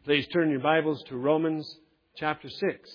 Please turn your Bibles to Romans chapter 6. It's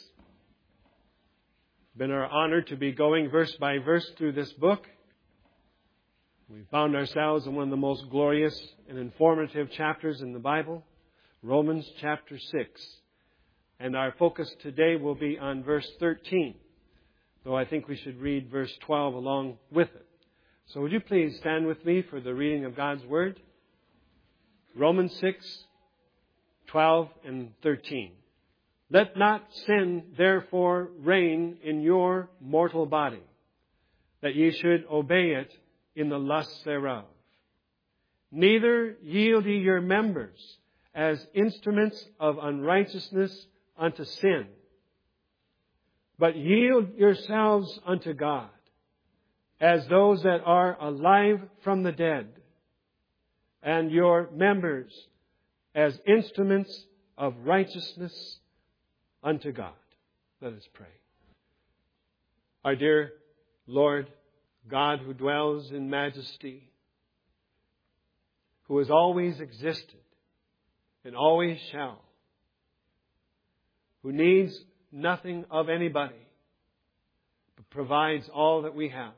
been our honor to be going verse by verse through this book. We found ourselves in one of the most glorious and informative chapters in the Bible, Romans chapter 6. And our focus today will be on verse 13, though I think we should read verse 12 along with it. So would you please stand with me for the reading of God's Word? Romans 6, 12 and 13. Let not sin therefore reign in your mortal body, that ye should obey it in the lusts thereof. Neither yield ye your members as instruments of unrighteousness unto sin, but yield yourselves unto God as those that are alive from the dead, and your members as instruments of righteousness unto God. Let us pray. Our dear Lord, God who dwells in majesty, who has always existed and always shall, who needs nothing of anybody, but provides all that we have.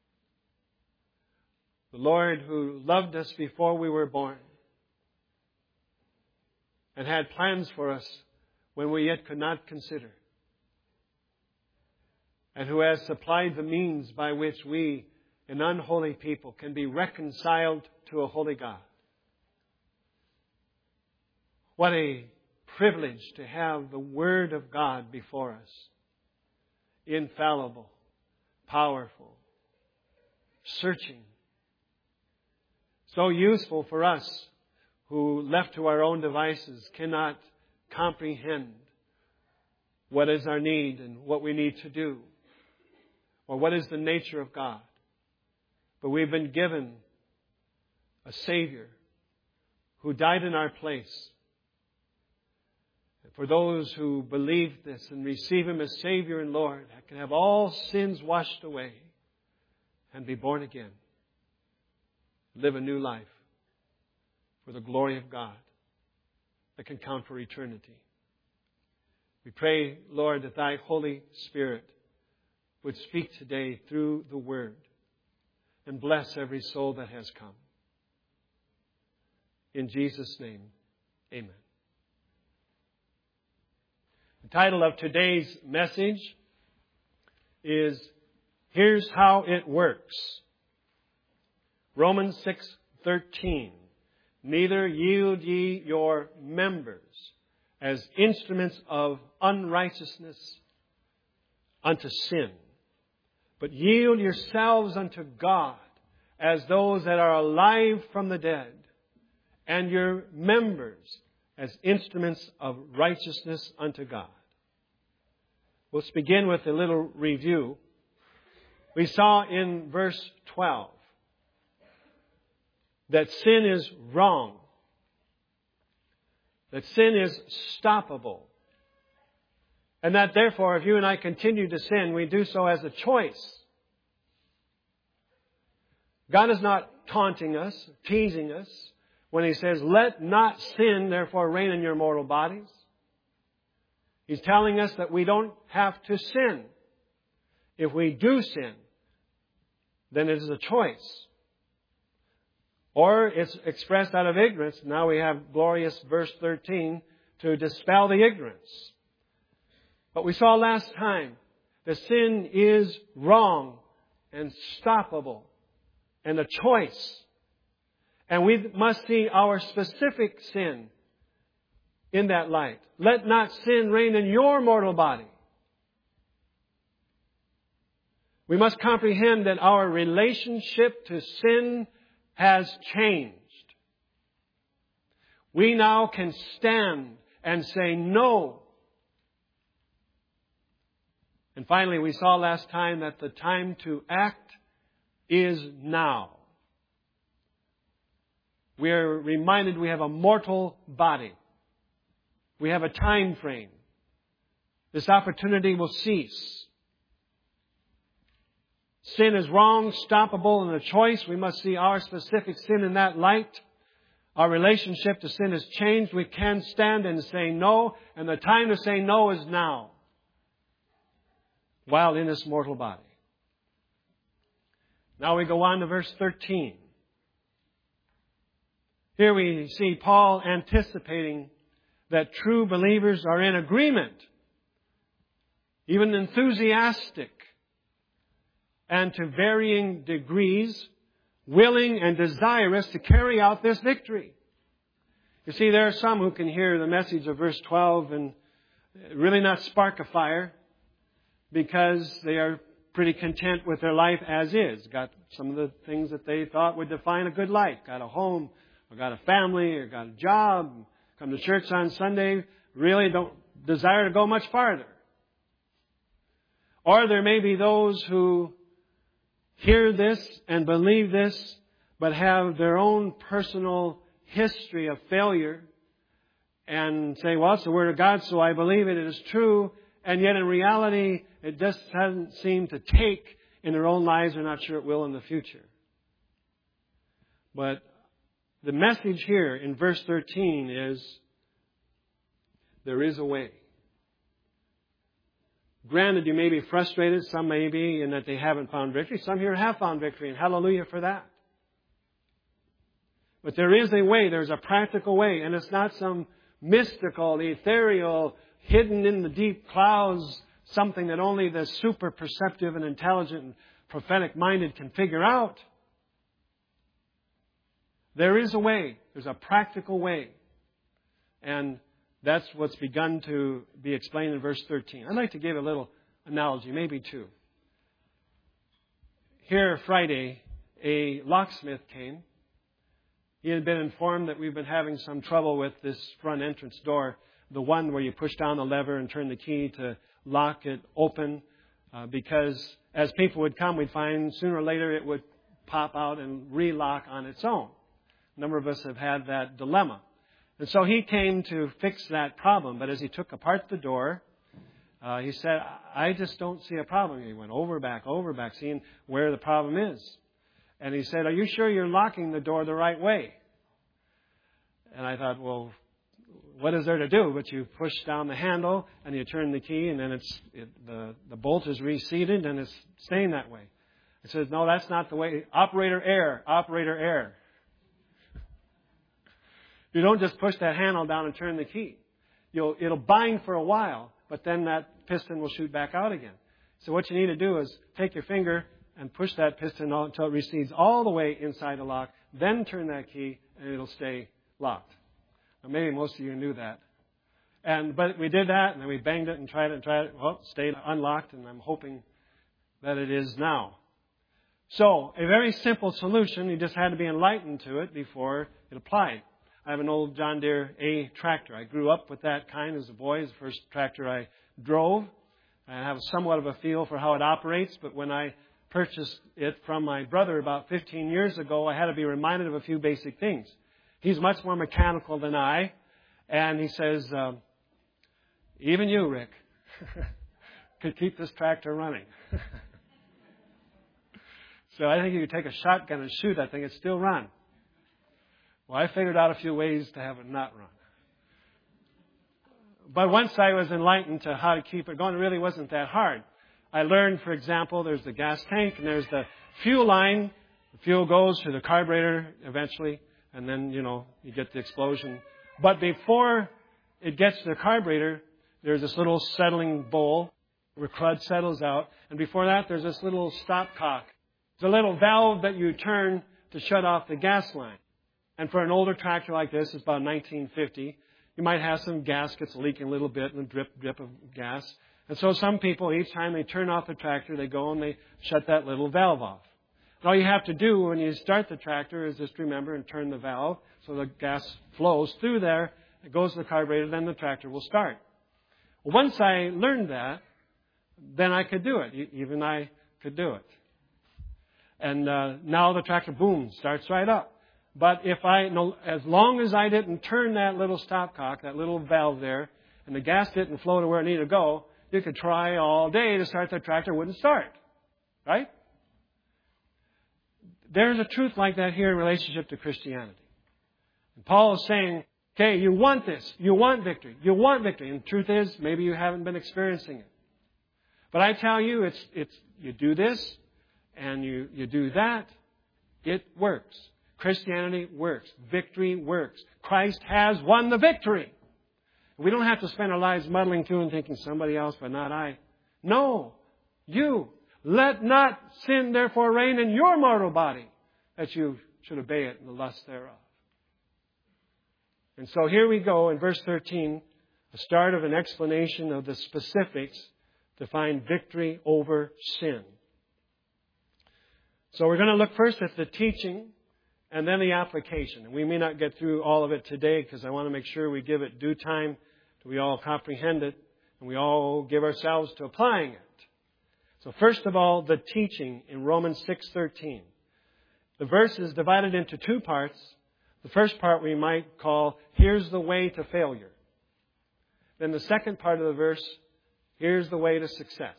The Lord who loved us before we were born, and had plans for us when we yet could not consider. And who has supplied the means by which we, an unholy people, can be reconciled to a holy God. What a privilege to have the Word of God before us. Infallible, powerful, searching. So useful for us who, left to our own devices, cannot comprehend what is our need and what we need to do, or what is the nature of God. But we've been given a Savior who died in our place. And for those who believe this and receive Him as Savior and Lord, can have all sins washed away and be born again. Live a new life for the glory of God that can count for eternity. We pray, Lord, that Thy Holy Spirit would speak today through the Word and bless every soul that has come. In Jesus' name, amen. The title of today's message is Here's How It Works. Romans 6:13. Neither yield ye your members as instruments of unrighteousness unto sin, but yield yourselves unto God as those that are alive from the dead, and your members as instruments of righteousness unto God. Let's begin with a little review. We saw in verse 12 that sin is wrong, that sin is stoppable, and that therefore if you and I continue to sin, we do so as a choice. God is not taunting us, teasing us, when He says, let not sin therefore reign in your mortal bodies. He's telling us that we don't have to sin. If we do sin, then it is a choice. Or it's expressed out of ignorance. Now we have glorious verse 13 to dispel the ignorance. But we saw last time that sin is wrong and stoppable and a choice. And we must see our specific sin in that light. Let not sin reign in your mortal body. We must comprehend that our relationship to sin has changed. We now can stand and say no. And finally, we saw last time that the time to act is now. We are reminded we have a mortal body. We have a time frame. This opportunity will cease. Sin is wrong, stoppable, and a choice. We must see our specific sin in that light. Our relationship to sin has changed. We can stand and say no, and the time to say no is now, while in this mortal body. Now we go on to verse 13. Here we see Paul anticipating that true believers are in agreement, even enthusiastic, and to varying degrees, willing and desirous to carry out this victory. You see, there are some who can hear the message of verse 12 and really not spark a fire because they are pretty content with their life as is. Got some of the things that they thought would define a good life. Got a home, or got a family, or got a job, come to church on Sunday, really don't desire to go much farther. Or there may be those who hear this and believe this, but have their own personal history of failure and say, well, it's the Word of God, so I believe it is true. And yet in reality, it just hasn't seemed to take in their own lives. They're not sure it will in the future. But the message here in verse 13 is, there is a way. Granted, you may be frustrated. Some may be in that they haven't found victory. Some here have found victory, and hallelujah for that. But there is a way. There's a practical way. And it's not some mystical, ethereal, hidden in the deep clouds, something that only the super perceptive and intelligent and prophetic minded can figure out. There is a way. There's a practical way. And that's what's begun to be explained in verse 13. I'd like to give a little analogy, maybe two. Here Friday, a locksmith came. He had been informed that we've been having some trouble with this front entrance door, the one where you push down the lever and turn the key to lock it open, because as people would come, we'd find sooner or later it would pop out and relock on its own. A number of us have had that dilemma. And so he came to fix that problem. But as he took apart the door, he said, I just don't see a problem. He went over, back, seeing where the problem is. And he said, are you sure you're locking the door the right way? And I thought, well, what is there to do? But you push down the handle and you turn the key, and then the bolt is reseated and it's staying that way. He says, no, that's not the way. Operator error. You don't just push that handle down and turn the key. It'll bind for a while, but then that piston will shoot back out again. So what you need to do is take your finger and push that piston until it recedes all the way inside the lock, then turn that key and it'll stay locked. Now, maybe most of you knew that. But we did that, and then we banged it and tried it. Well, it stayed unlocked, and I'm hoping that it is now. So, a very simple solution. You just had to be enlightened to it before it applied. I have an old John Deere A tractor. I grew up with that kind as a boy. It was the first tractor I drove. I have somewhat of a feel for how it operates, but when I purchased it from my brother about 15 years ago, I had to be reminded of a few basic things. He's much more mechanical than I, and he says, even you, Rick, could keep this tractor running. So I think if you take a shotgun and shoot that thing, it'd still run. Well, I figured out a few ways to have it not run. But once I was enlightened to how to keep it going, it really wasn't that hard. I learned, for example, there's the gas tank and there's the fuel line. The fuel goes to the carburetor eventually, and then, you get the explosion. But before it gets to the carburetor, there's this little settling bowl where crud settles out. And before that, there's this little stopcock. It's a little valve that you turn to shut off the gas line. And for an older tractor like this, it's about 1950, you might have some gaskets leaking a little bit and a drip of gas. And so some people, each time they turn off the tractor, they go and they shut that little valve off. And all you have to do when you start the tractor is just remember and turn the valve so the gas flows through there, it goes to the carburetor, then the tractor will start. Well, once I learned that, then I could do it. Even I could do it. And now the tractor, boom, starts right up. But as long as I didn't turn that little stopcock, that little valve there, and the gas didn't flow to where it needed to go, you could try all day to start the tractor, it wouldn't start. Right? There's a truth like that here in relationship to Christianity. Paul is saying, okay, you want this. You want victory. You want victory. And the truth is, maybe you haven't been experiencing it. But I tell you, it's you do this and you do that. It works. Christianity works. Victory works. Christ has won the victory. We don't have to spend our lives muddling through and thinking somebody else, but not I. No, you. Let not sin therefore reign in your mortal body, that you should obey it in the lust thereof. And so here we go in verse 13, the start of an explanation of the specifics to find victory over sin. So we're going to look first at the teaching and then the application. And we may not get through all of it today because I want to make sure we give it due time, that we all comprehend it, and we all give ourselves to applying it. So first of all, the teaching in Romans 6:13. The verse is divided into two parts. The first part we might call, here's the way to failure. Then the second part of the verse, here's the way to success.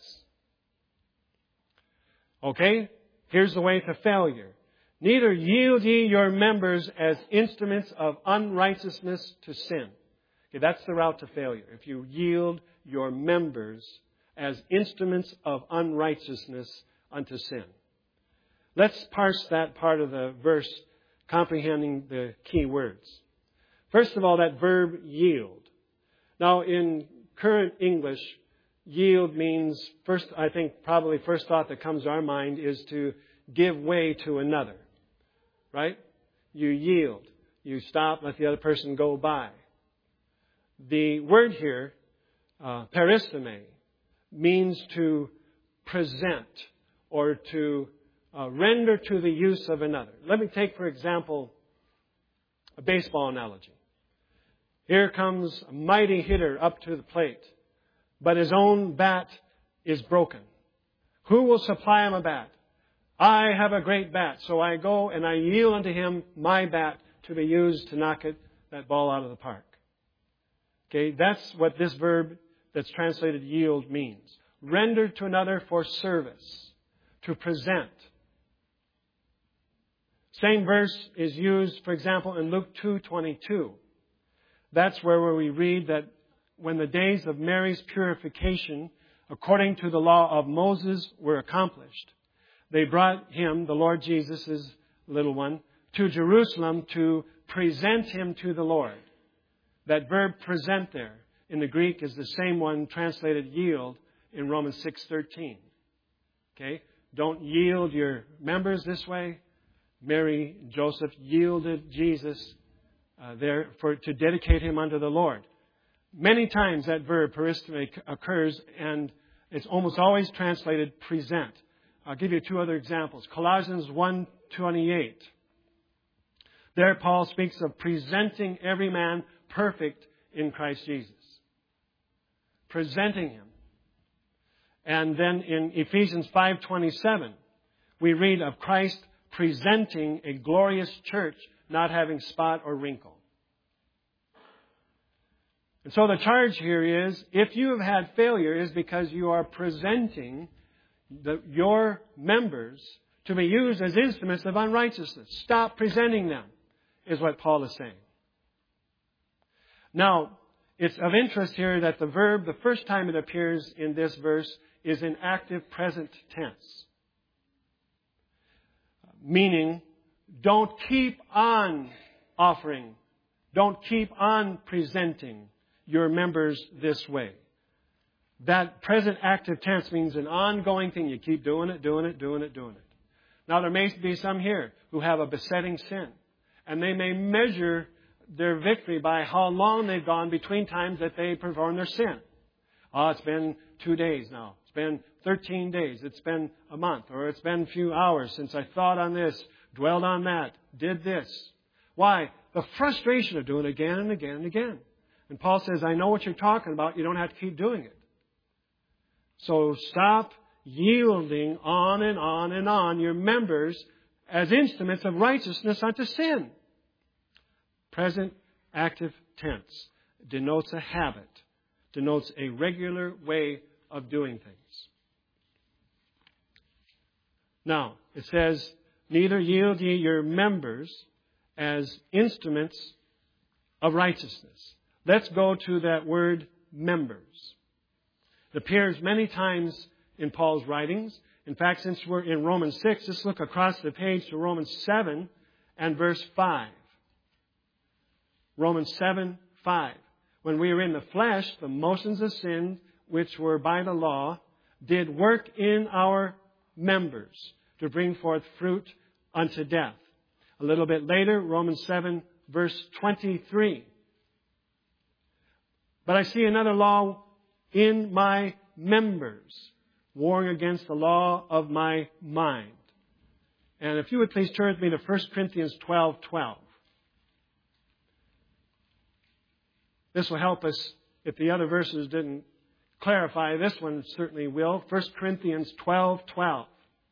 Okay? Here's the way to failure. Neither yield ye your members as instruments of unrighteousness to sin. Okay, that's the route to failure. If you yield your members as instruments of unrighteousness unto sin. Let's parse that part of the verse, comprehending the key words. First of all, that verb yield. Now, in current English, yield means, first thought that comes to our mind is to give way to another. Right? You yield. You stop, let the other person go by. The word here, peristome, means to present or to render to the use of another. Let me take, for example, a baseball analogy. Here comes a mighty hitter up to the plate, but his own bat is broken. Who will supply him a bat? I have a great bat, so I go and I yield unto him my bat to be used to knock that ball out of the park. Okay, that's what this verb that's translated yield means. Render to another for service, to present. Same verse is used, for example, in Luke 2:22. That's where we read that when the days of Mary's purification, according to the law of Moses, were accomplished, they brought him, the Lord Jesus' little one, to Jerusalem to present him to the Lord. That verb present there in the Greek is the same one translated yield in Romans 6:13. Okay? Don't yield your members this way. Mary and Joseph yielded Jesus to dedicate him unto the Lord. Many times that verb peristome occurs, and it's almost always translated present. I'll give you two other examples. Colossians 1:28. There Paul speaks of presenting every man perfect in Christ Jesus. Presenting him. And then in Ephesians 5:27, we read of Christ presenting a glorious church, not having spot or wrinkle. And so the charge here is, if you have had failure, is because you are presenting your members to be used as instruments of unrighteousness. Stop presenting them, is what Paul is saying. Now, it's of interest here that the verb, the first time it appears in this verse, is in active present tense. Meaning, don't keep on offering, don't keep on presenting your members this way. That present active tense means an ongoing thing. You keep doing it. Now, there may be some here who have a besetting sin, and they may measure their victory by how long they've gone between times that they perform their sin. Oh, it's been 2 days now. It's been 13 days. It's been a month. Or it's been a few hours since I thought on this, dwelled on that, did this. Why? The frustration of doing it again and again and again. And Paul says, I know what you're talking about. You don't have to keep doing it. So stop yielding on and on and on your members as instruments of righteousness unto sin. Present active tense denotes a habit, denotes a regular way of doing things. Now, it says, neither yield ye your members as instruments of righteousness. Let's go to that word members. It appears many times in Paul's writings. In fact, since we're in Romans 6, let's look across the page to Romans 7 and verse 5. Romans 7, 5. When we were in the flesh, the motions of sin, which were by the law, did work in our members to bring forth fruit unto death. A little bit later, Romans 7, verse 23. But I see another law in my members, warring against the law of my mind. And if you would please turn with me to 1 Corinthians 12:12. This will help us if the other verses didn't clarify. This one certainly will. 1 Corinthians 12:12.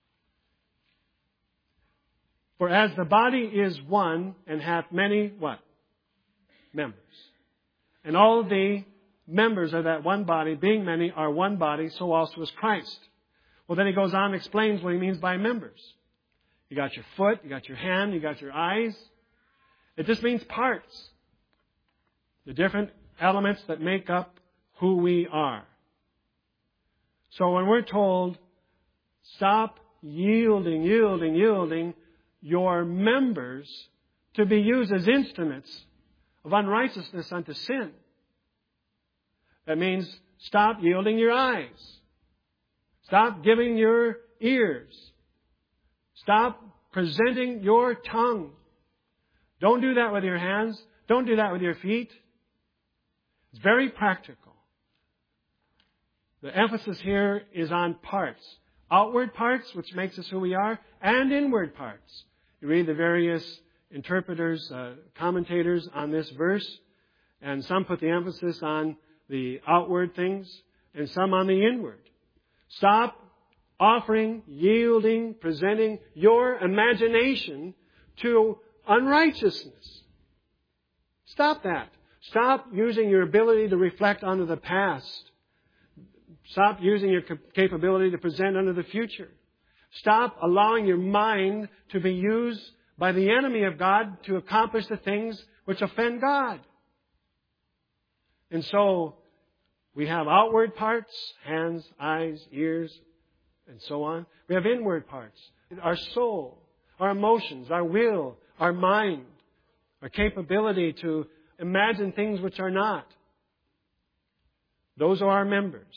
For as the body is one and hath many, what? Members. And all the members of that one body, being many, are one body, so also is Christ. Well, then he goes on and explains what he means by members. You got your foot, you got your hand, you got your eyes. It just means parts. The different elements that make up who we are. So when we're told, stop yielding your members to be used as instruments of unrighteousness unto sin, that means stop yielding your eyes. Stop giving your ears. Stop presenting your tongue. Don't do that with your hands. Don't do that with your feet. It's very practical. The emphasis here is on parts. Outward parts, which makes us who we are, and inward parts. You read the various interpreters, commentators on this verse, and some put the emphasis on the outward things, and some on the inward. Stop offering, yielding, presenting your imagination to unrighteousness. Stop that. Stop using your ability to reflect onto the past. Stop using your capability to present unto the future. Stop allowing your mind to be used by the enemy of God to accomplish the things which offend God. And so, we have outward parts, hands, eyes, ears, and so on. We have inward parts, our soul, our emotions, our will, our mind, our capability to imagine things which are not. Those are our members.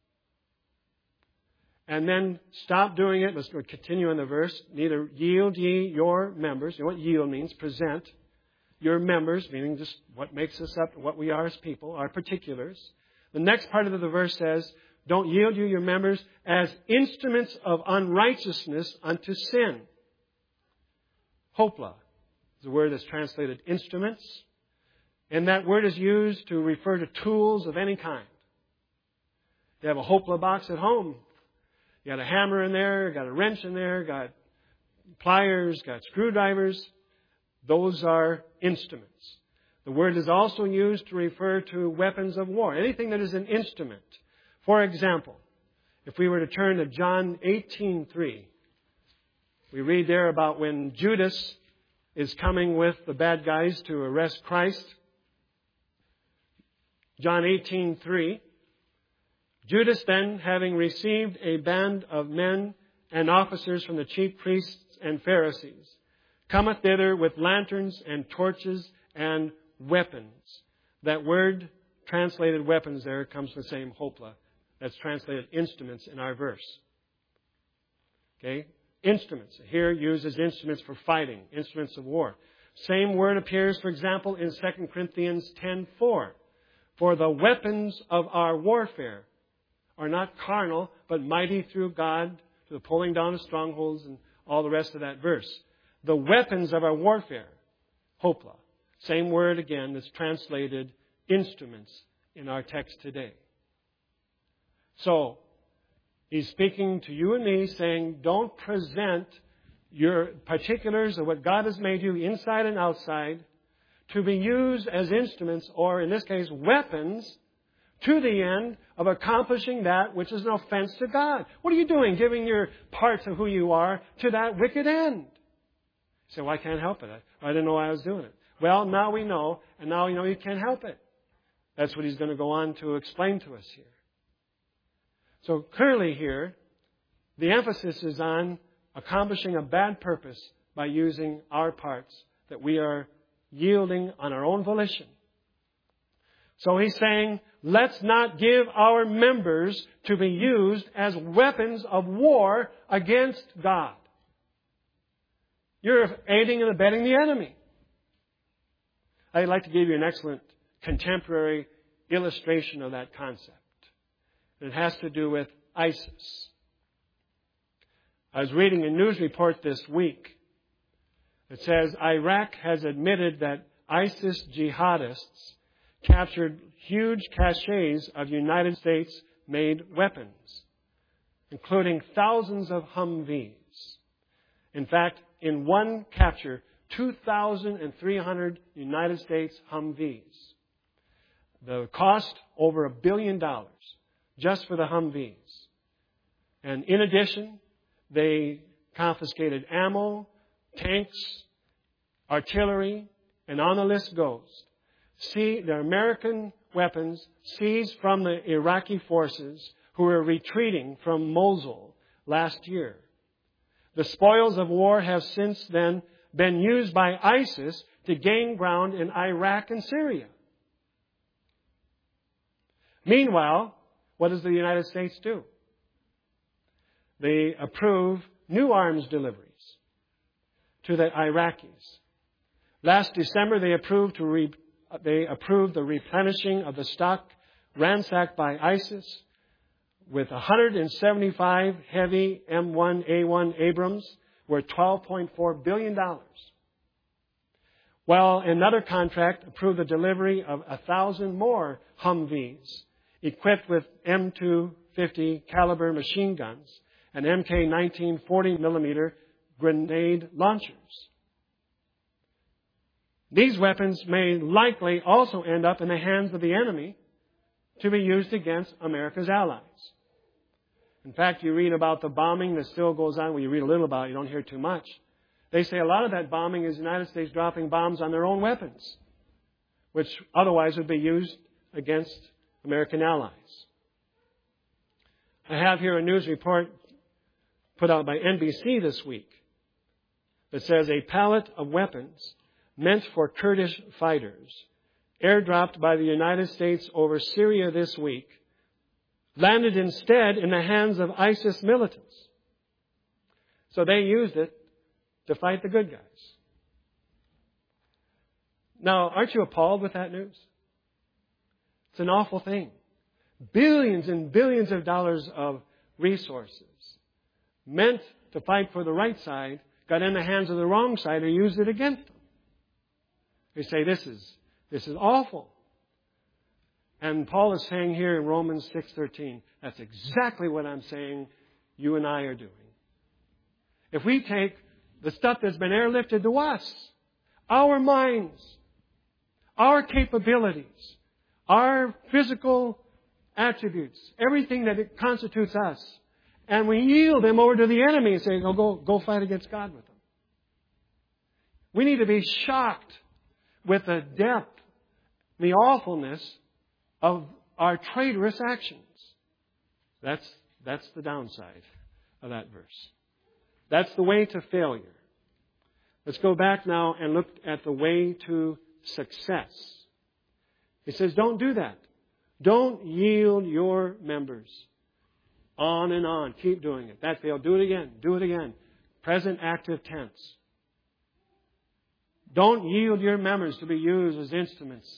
And then stop doing it. Let's continue in the verse. Neither yield ye your members. You know what yield means? Present. Your members, meaning just what makes us up, what we are as people, our particulars. The next part of the verse says, don't yield you your members as instruments of unrighteousness unto sin. Hopla is a word that's translated instruments. And that word is used to refer to tools of any kind. You have a hopla box at home. You got a hammer in there, got a wrench in there, got pliers, got screwdrivers. Those are instruments. The word is also used to refer to weapons of war. Anything that is an instrument. For example, if we were to turn to John 18:3, we read there about when Judas is coming with the bad guys to arrest Christ. John 18:3. Judas then, having received a band of men and officers from the chief priests and Pharisees, cometh thither with lanterns and torches and weapons. That word translated weapons there comes from the same hopla. That's translated instruments in our verse. Okay? Instruments. Here used as instruments for fighting, instruments of war. Same word appears, for example, in 2 Corinthians 10:4. For the weapons of our warfare are not carnal, but mighty through God to the pulling down of strongholds and all the rest of that verse. The weapons of our warfare, hopla. Same word again that's translated instruments in our text today. So, he's speaking to you and me saying, don't present your particulars of what God has made you inside and outside to be used as instruments, or in this case, weapons, to the end of accomplishing that which is an offense to God. What are you doing, giving your parts of who you are to that wicked end? You say, well, I can't help it. I didn't know why I was doing it. Well, now we know, and now we know you can't help it. That's what he's going to go on to explain to us here. So clearly here, the emphasis is on accomplishing a bad purpose by using our parts that we are yielding on our own volition. So he's saying, let's not give our members to be used as weapons of war against God. You're aiding and abetting the enemy. I'd like to give you an excellent contemporary illustration of that concept. It has to do with ISIS. I was reading a news report this week. It says Iraq has admitted that ISIS jihadists captured huge caches of United States-made weapons, including thousands of Humvees. In fact, in one capture, 2,300 United States Humvees. The cost over $1 billion just for the Humvees. And in addition, they confiscated ammo, tanks, artillery, and on the list goes. See, the American weapons seized from the Iraqi forces who were retreating from Mosul last year. The spoils of war have since then been used by ISIS to gain ground in Iraq and Syria. Meanwhile, what does the United States do? They approve new arms deliveries to the Iraqis. Last December, they approved the replenishing of the stock ransacked by ISIS with 175 heavy M1A1 Abrams worth $12.4 billion. While another contract approved the delivery of 1,000 more Humvees equipped with M250 caliber machine guns and MK19 40mm grenade launchers. These weapons may likely also end up in the hands of the enemy to be used against America's allies. In fact, you read about the bombing that still goes on. Well, you read a little about it. You don't hear too much. They say a lot of that bombing is the United States dropping bombs on their own weapons, which otherwise would be used against American allies. I have here a news report put out by NBC this week that says a pallet of weapons meant for Kurdish fighters airdropped by the United States over Syria this week landed instead in the hands of ISIS militants. So they used it to fight the good guys. Now, aren't you appalled with that news? It's an awful thing. Billions and billions of dollars of resources meant to fight for the right side got in the hands of the wrong side or used it against them. They say this is awful. And Paul is saying here in Romans 6:13, that's exactly what I'm saying you and I are doing. If we take the stuff that's been airlifted to us, our minds, our capabilities, our physical attributes, everything that it constitutes us, and we yield them over to the enemy and say, go fight against God with them. We need to be shocked with the depth, the awfulness of our traitorous actions. That's the downside of that verse. That's the way to failure. Let's go back now and look at the way to success. He says, don't do that. Don't yield your members. On and on. Keep doing it. That failed. Do it again. Do it again. Present active tense. Don't yield your members to be used as instruments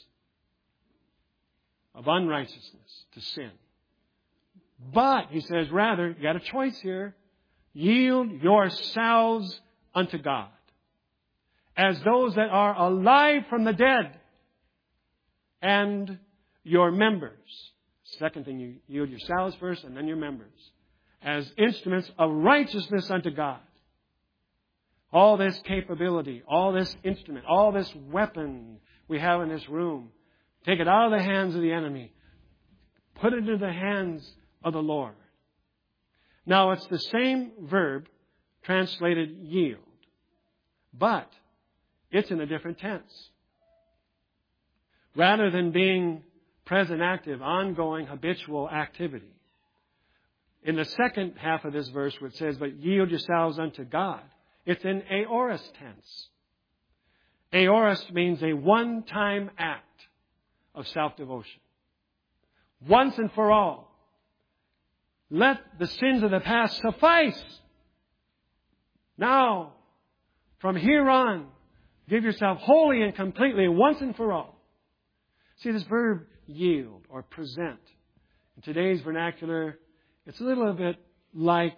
of unrighteousness, to sin. But, he says, rather, you got a choice here. Yield yourselves unto God as those that are alive from the dead, and your members. Second thing, you yield yourselves first and then your members as instruments of righteousness unto God. All this capability, all this instrument, all this weapon we have in this room, take it out of the hands of the enemy. Put it into the hands of the Lord. Now, it's the same verb translated yield, but it's in a different tense. rather than being present active, ongoing, habitual activity. In the second half of this verse where it says, but yield yourselves unto God, it's in aorist tense. Aorist means a one-time act of self-devotion. Once and for all. Let the sins of the past suffice. Now, from here on, give yourself wholly and completely, once and for all. See, this verb yield or present, in today's vernacular, it's a little bit like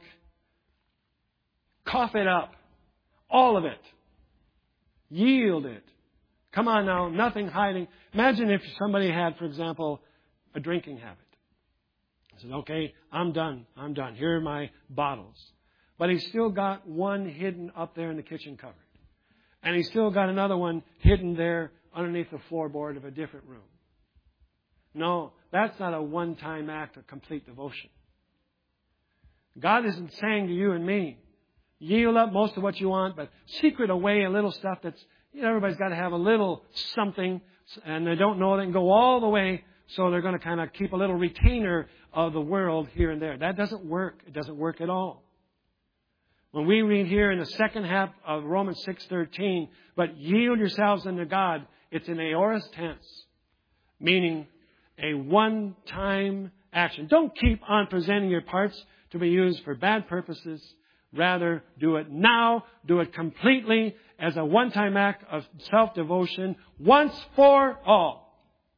cough it up. All of it. Yield it. Come on now, nothing hiding. Imagine if somebody had, for example, a drinking habit. He said, okay, I'm done. Here are my bottles. But he's still got one hidden up there in the kitchen cupboard. And he's still got another one hidden there underneath the floorboard of a different room. No, that's not a one-time act of complete devotion. God isn't saying to you and me, yield up most of what you want, but secret away a little stuff that's, everybody's got to have a little something, and they don't know they can go all the way, so they're going to kind of keep a little retainer of the world here and there. That doesn't work. It doesn't work at all. When we read here in the second half of Romans 6:13, but yield yourselves unto God, it's in aorist tense, meaning a one-time action. Don't keep on presenting your parts to be used for bad purposes. Rather, do it now, do it completely as a one-time act of self-devotion, once for all.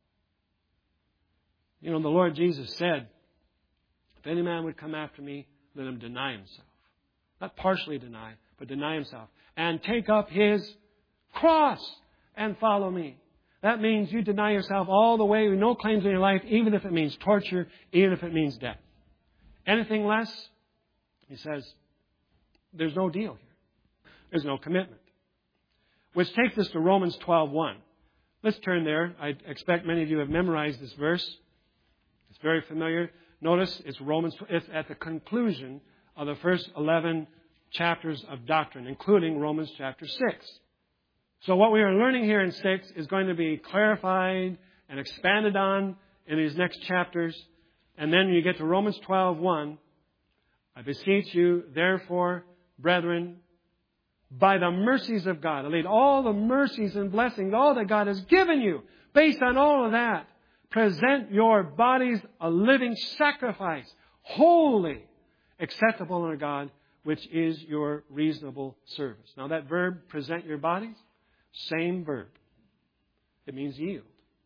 The Lord Jesus said, if any man would come after me, let him deny himself. Not partially deny, but deny himself. And take up his cross and follow me. That means you deny yourself all the way with no claims in your life, even if it means torture, even if it means death. Anything less, he says, there's no deal here. There's no commitment. Which takes us to Romans 12:1. Let's turn there. I expect many of you have memorized this verse. It's very familiar. Notice it's at the conclusion of the first 11 chapters of doctrine, including Romans chapter 6. So what we are learning here in 6 is going to be clarified and expanded on in these next chapters. And then you get to Romans 12:1. I beseech you, therefore, brethren, by the mercies of God. I lead all the mercies and blessings, all that God has given you. Based on all of that, present your bodies a living sacrifice, holy, acceptable unto God, which is your reasonable service. Now that verb, present your bodies, same verb. It means yield.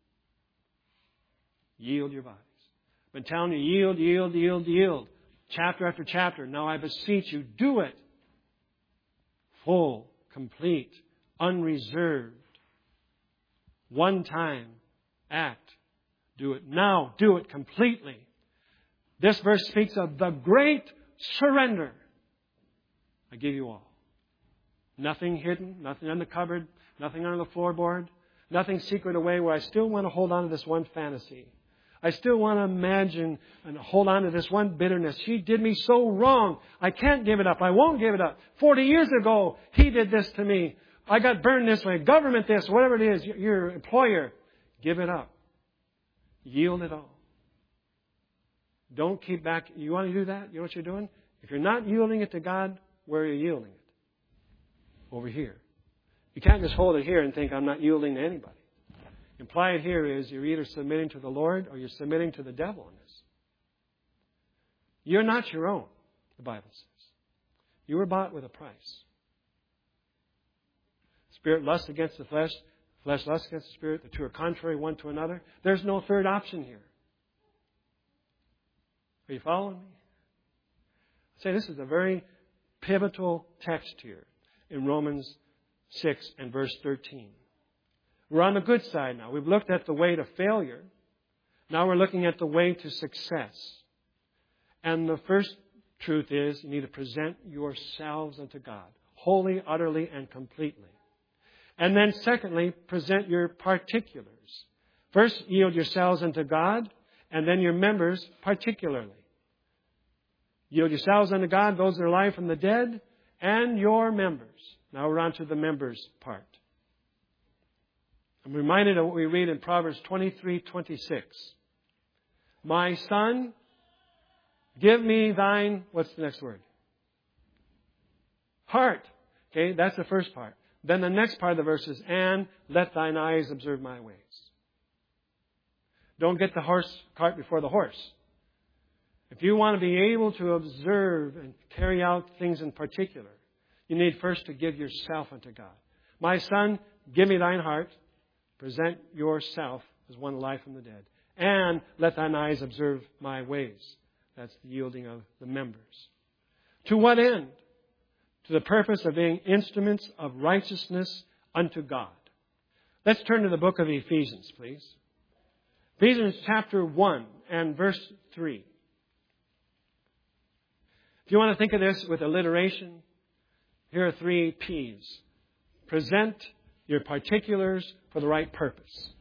Yield your bodies. I've been telling you, yield. Chapter after chapter. Now I beseech you, do it. Full, complete, unreserved. One time act. Do it now. Do it completely. This verse speaks of the great surrender. I give you all. Nothing hidden, nothing in the cupboard, nothing under the floorboard, nothing secret away where I still want to hold on to this one fantasy. I still want to imagine and hold on to this one bitterness. She did me so wrong. I can't give it up. I won't give it up. 40 years ago, he did this to me. I got burned this way. Government this, whatever it is, your employer. Give it up. Yield it all. Don't keep back. You want to do that? You know what you're doing? If you're not yielding it to God, where are you yielding it? Over here. You can't just hold it here and think, I'm not yielding to anybody. Implied here is you're either submitting to the Lord or you're submitting to the devil in this. You're not your own, the Bible says. You were bought with a price. Spirit lusts against the flesh. Flesh lusts against the spirit. The two are contrary one to another. There's no third option here. Are you following me? I say this is a very pivotal text here in Romans 6 and verse 13. We're on the good side now. We've looked at the way to failure. Now we're looking at the way to success. And the first truth is you need to present yourselves unto God, wholly, utterly, and completely. And then secondly, present your particulars. First, yield yourselves unto God, and then your members particularly. Yield yourselves unto God, those that are alive from the dead, and your members. Now we're on to the members part. I'm reminded of what we read in Proverbs 23:26. My son, give me thine, what's the next word? Heart. Okay, that's the first part. Then the next part of the verse is, and let thine eyes observe my ways. Don't get the cart before the horse. If you want to be able to observe and carry out things in particular, you need first to give yourself unto God. My son, give me thine heart. Present yourself as one alive from the dead. And let thine eyes observe my ways. That's the yielding of the members. To what end? To the purpose of being instruments of righteousness unto God. Let's turn to the book of Ephesians, please. Ephesians chapter 1 and verse 3. If you want to think of this with alliteration, here are 3 P's. Present your particulars for the right purpose.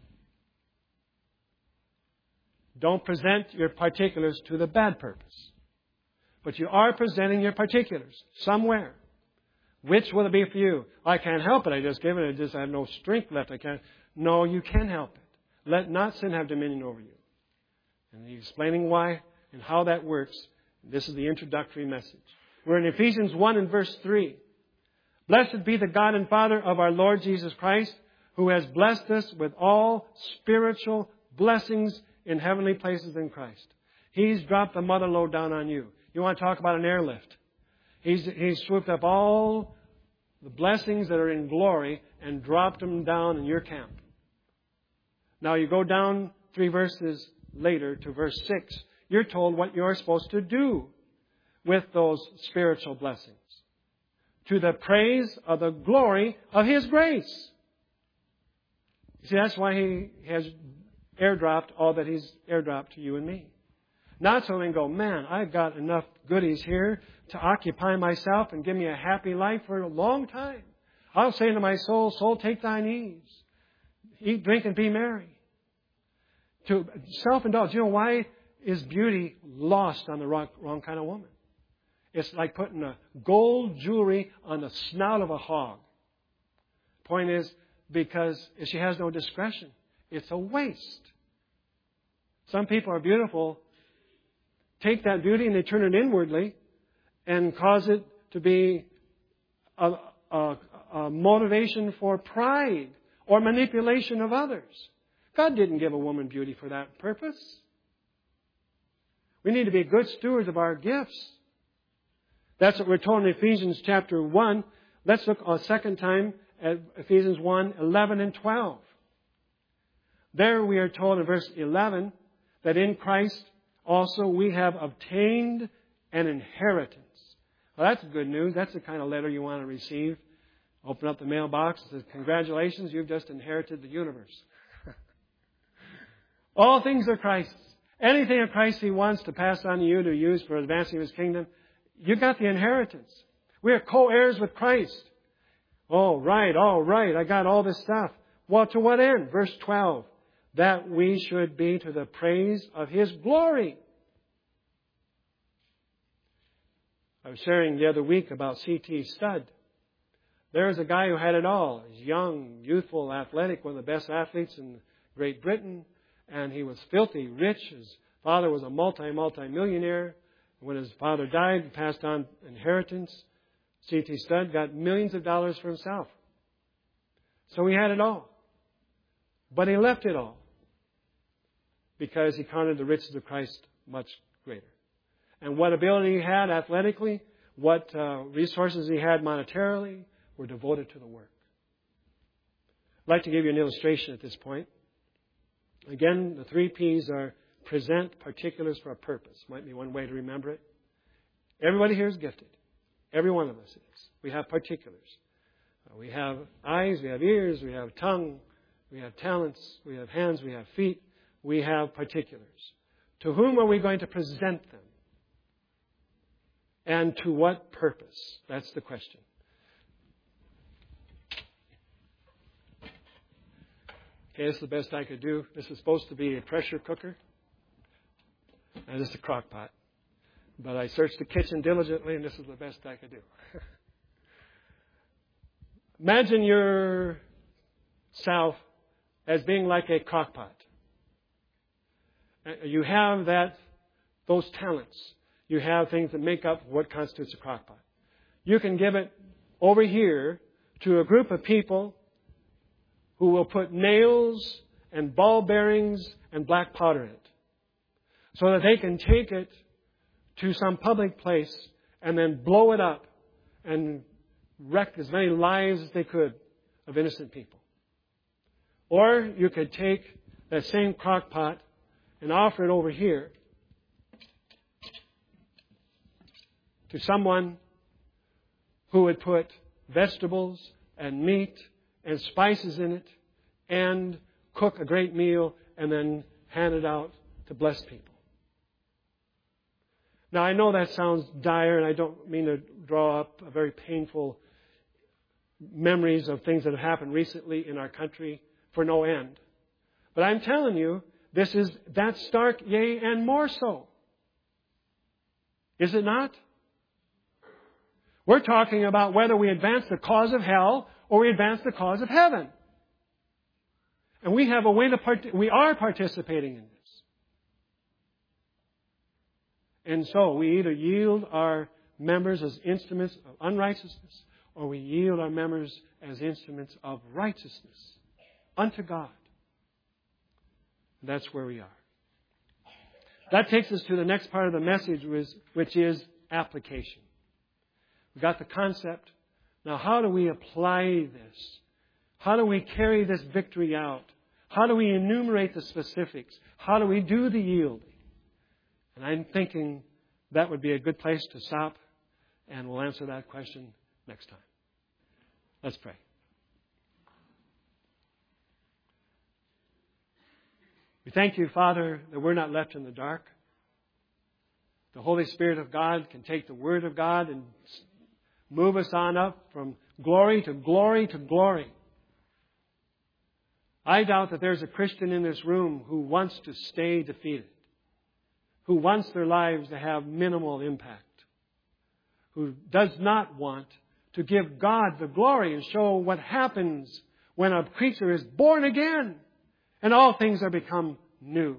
Don't present your particulars to the bad purpose. But you are presenting your particulars somewhere. Which will it be for you? I can't help it. I just give it. I have no strength left. I can't. No, you can help it. Let not sin have dominion over you. And he's explaining why and how that works. This is the introductory message. We're in Ephesians 1 and verse 3. Blessed be the God and Father of our Lord Jesus Christ, who has blessed us with all spiritual blessings in heavenly places in Christ. He's dropped the mother load down on you. You want to talk about an airlift? He's swooped up all the blessings that are in glory and dropped them down in your camp. Now you go down 3 verses later to verse 6. You're told what you're supposed to do with those spiritual blessings. To the praise of the glory of His grace. See, that's why He has airdropped all that He's airdropped to you and me. Not so we can go, man, I've got enough goodies here to occupy myself and give me a happy life for a long time. I'll say to my soul, soul, take thine ease. Eat, drink, and be merry. To self-indulge. You know, why is beauty lost on the wrong kind of woman? It's like putting a gold jewelry on the snout of a hog. Point is, because if she has no discretion, it's a waste. Some people are beautiful, take that beauty and they turn it inwardly and cause it to be a motivation for pride or manipulation of others. God didn't give a woman beauty for that purpose. We need to be good stewards of our gifts. That's what we're told in Ephesians chapter 1. Let's look a second time at Ephesians 1, 11 and 12. There we are told in verse 11 that in Christ also we have obtained an inheritance. Well, that's good news. That's the kind of letter you want to receive. Open up the mailbox. It says, congratulations, you've just inherited the universe. All things are Christ's. Anything of Christ He wants to pass on to you to use for advancing His kingdom, you got the inheritance. We are co-heirs with Christ. All right. I got all this stuff. Well, to what end? Verse 12. That we should be to the praise of His glory. I was sharing the other week about C.T. Studd. There's a guy who had it all. He's young, youthful, athletic, one of the best athletes in Great Britain. And he was filthy rich. His father was a multi-millionaire. When his father died, he passed on inheritance. C.T. Studd got millions of dollars for himself. So he had it all. But he left it all because he counted the riches of Christ much greater. And what ability he had athletically, what resources he had monetarily, were devoted to the work. I'd like to give you an illustration at this point. Again, the 3 P's are present particulars for a purpose. Might be one way to remember it. Everybody here is gifted. Every one of us is. We have particulars. We have eyes, we have ears, we have tongue, we have talents, we have hands, we have feet. We have particulars. To whom are we going to present them? And to what purpose? That's the question. Okay, this is the best I could do. This is supposed to be a pressure cooker. And this is a crock pot. But I searched the kitchen diligently, and this is the best I could do. Imagine yourself as being like a crockpot. You have those talents. You have things that make up what constitutes a crockpot. You can give it over here to a group of people who will put nails and ball bearings and black powder in it, so that they can take it to some public place and then blow it up and wreck as many lives as they could of innocent people. Or you could take that same crock pot and offer it over here to someone who would put vegetables and meat and spices in it and cook a great meal and then hand it out to bless people. Now, I know that sounds dire, and I don't mean to draw up a very painful memories of things that have happened recently in our country for no end. But I'm telling you, this is that stark, yea, and more so. Is it not? We're talking about whether we advance the cause of hell or we advance the cause of heaven. And we have a way we are participating in this. And so we either yield our members as instruments of unrighteousness, or we yield our members as instruments of righteousness unto God. That's where we are. That takes us to the next part of the message, which is application. We've got the concept. Now, how do we apply this? How do we carry this victory out? How do we enumerate the specifics? How do we do the yielding? And I'm thinking that would be a good place to stop, and we'll answer that question next time. Let's pray. We thank you, Father, that we're not left in the dark. The Holy Spirit of God can take the Word of God and move us on up from glory to glory to glory. I doubt that there's a Christian in this room who wants to stay defeated, who wants their lives to have minimal impact, who does not want to give God the glory and show what happens when a creature is born again and all things are become new.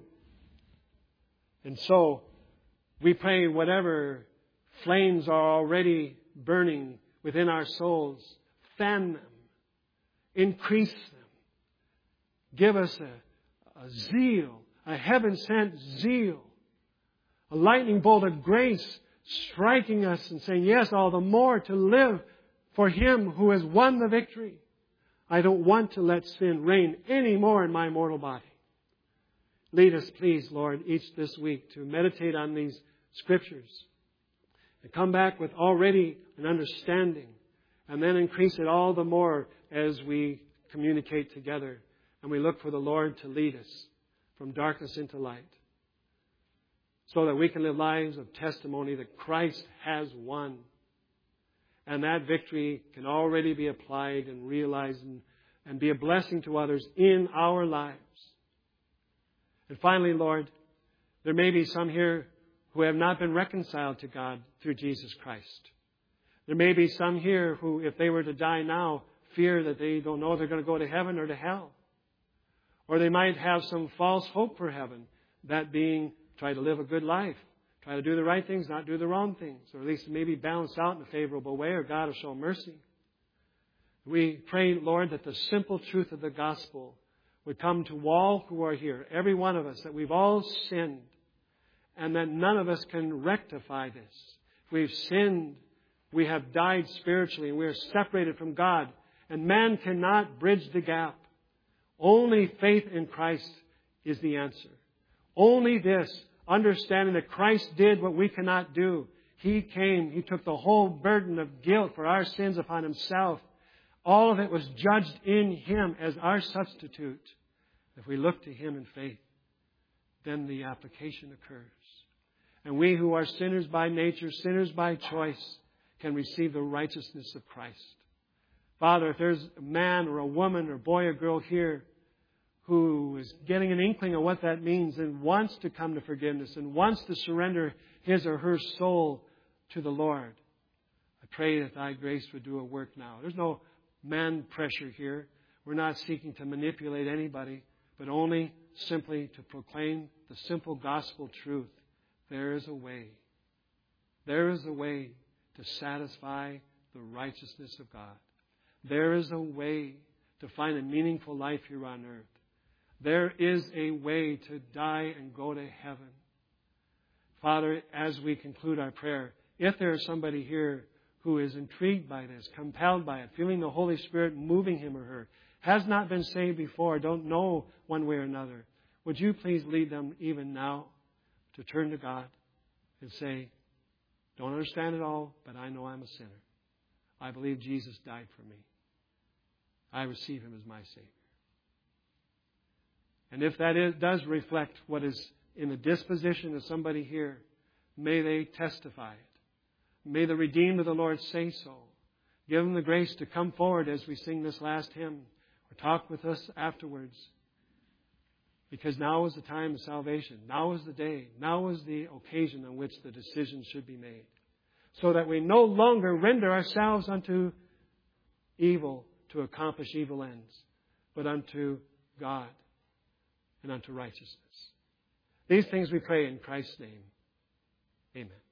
And so we pray whatever flames are already burning within our souls, fan them, increase them. Give us a zeal, a heaven-sent zeal, a lightning bolt of grace striking us and saying, yes, all the more to live for Him who has won the victory. I don't want to let sin reign any more in my mortal body. Lead us, please, Lord, each this week to meditate on these Scriptures and come back with already an understanding, and then increase it all the more as we communicate together and we look for the Lord to lead us from darkness into light, so that we can live lives of testimony that Christ has won. And that victory can already be applied and realized and be a blessing to others in our lives. And finally, Lord, there may be some here who have not been reconciled to God through Jesus Christ. There may be some here who, if they were to die now, fear that they don't know if they're going to go to heaven or to hell. Or they might have some false hope for heaven, that being try to live a good life, try to do the right things, not do the wrong things, or at least maybe balance out in a favorable way, or God will show mercy. We pray, Lord, that the simple truth of the gospel would come to all who are here, every one of us, that we've all sinned, and that none of us can rectify this. If we've sinned, we have died spiritually, and we are separated from God, and man cannot bridge the gap. Only faith in Christ is the answer. Only this, understanding that Christ did what we cannot do. He came, He took the whole burden of guilt for our sins upon Himself. All of it was judged in Him as our substitute. If we look to Him in faith, then the application occurs. And we who are sinners by nature, sinners by choice, can receive the righteousness of Christ. Father, if there's a man or a woman or boy or girl here who is getting an inkling of what that means and wants to come to forgiveness and wants to surrender his or her soul to the Lord, I pray that Thy grace would do a work now. There's no man pressure here. We're not seeking to manipulate anybody, but only simply to proclaim the simple gospel truth. There is a way. There is a way to satisfy the righteousness of God. There is a way to find a meaningful life here on earth. There is a way to die and go to heaven. Father, as we conclude our prayer, if there is somebody here who is intrigued by this, compelled by it, feeling the Holy Spirit moving him or her, has not been saved before, don't know one way or another, would you please lead them even now to turn to God and say, don't understand it all, but I know I'm a sinner. I believe Jesus died for me. I receive Him as my Savior. And if that does reflect what is in the disposition of somebody here, may they testify it. May the redeemed of the Lord say so. Give them the grace to come forward as we sing this last hymn, or talk with us afterwards. Because now is the time of salvation. Now is the day. Now is the occasion on which the decision should be made. So that we no longer render ourselves unto evil to accomplish evil ends, but unto God and unto righteousness. These things we pray in Christ's name. Amen.